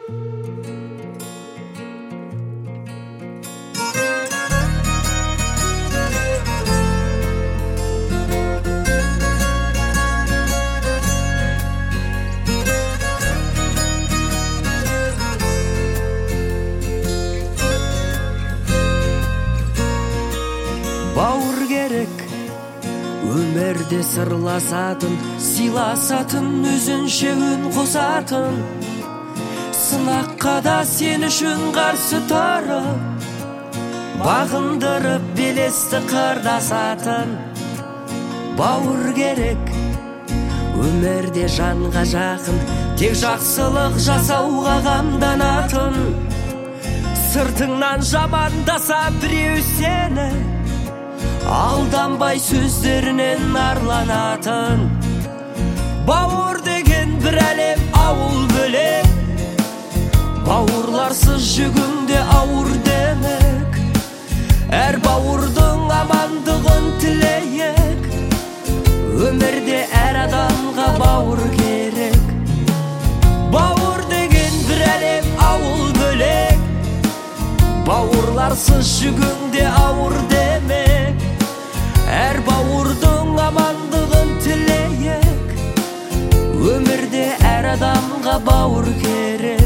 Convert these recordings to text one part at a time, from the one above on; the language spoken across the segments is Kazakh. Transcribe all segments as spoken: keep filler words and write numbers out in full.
Бауыр керек өмірде сырласатын, сыйласатын, өзінше үн қосатын, сынаққа да сен үшін қарсы тұрып, бағындырып белесті қырдасатын. Бауыр керек өмірде жанға жақын, тек жақсылық жасауға қамданатын, сыртыңнан жамандаса біреу сені, алданбай сөздерінен арланатын. Бауыр деген бір әлем, ауыл бөлек, бауырларсыз жүгіңде ауыр демек. Әр бауырдың амандығын тілейік, өмірде әр адамға бауыр керек. Бауыр деген бір әлем, ауыл бөлек, бауырларсыз жүгіңде ауыр демек. Әр бауырдың амандығын тілейік, өмірде әр адамға бауыр керек.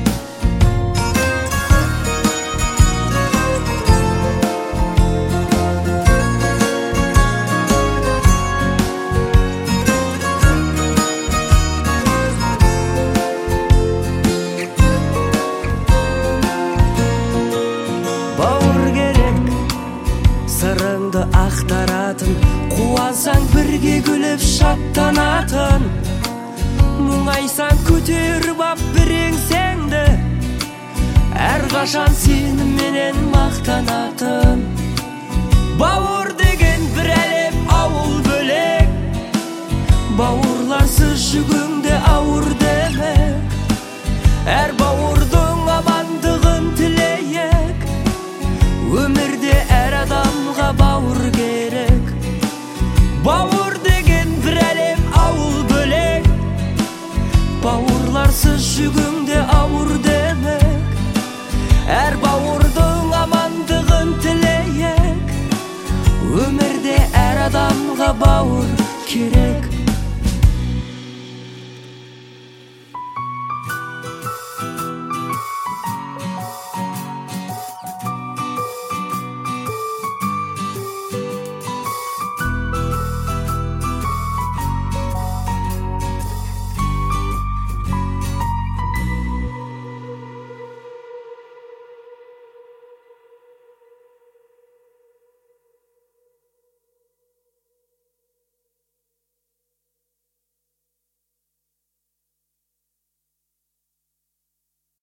Сырыңды ақтаратын, қуансаң бірге күліп шаттанатын, мұңайсаң көтеріп ап бір еңсеңді, әрқашан сеніменен мақтанатын. Бауыр деген бір әлем, ауыл бөлек, бауырларсыз жүгіңде ауыр демек. Әр бауырдың амандығын тілейік, өмірде әр адамға бауыр керек. Бауыр деген бір әлем, ауыл бөлек, бауырларсыз жүгіңде ауыр демек. Әр бауырдың амандығын тілейік, өмірде әр адамға бауыр керек.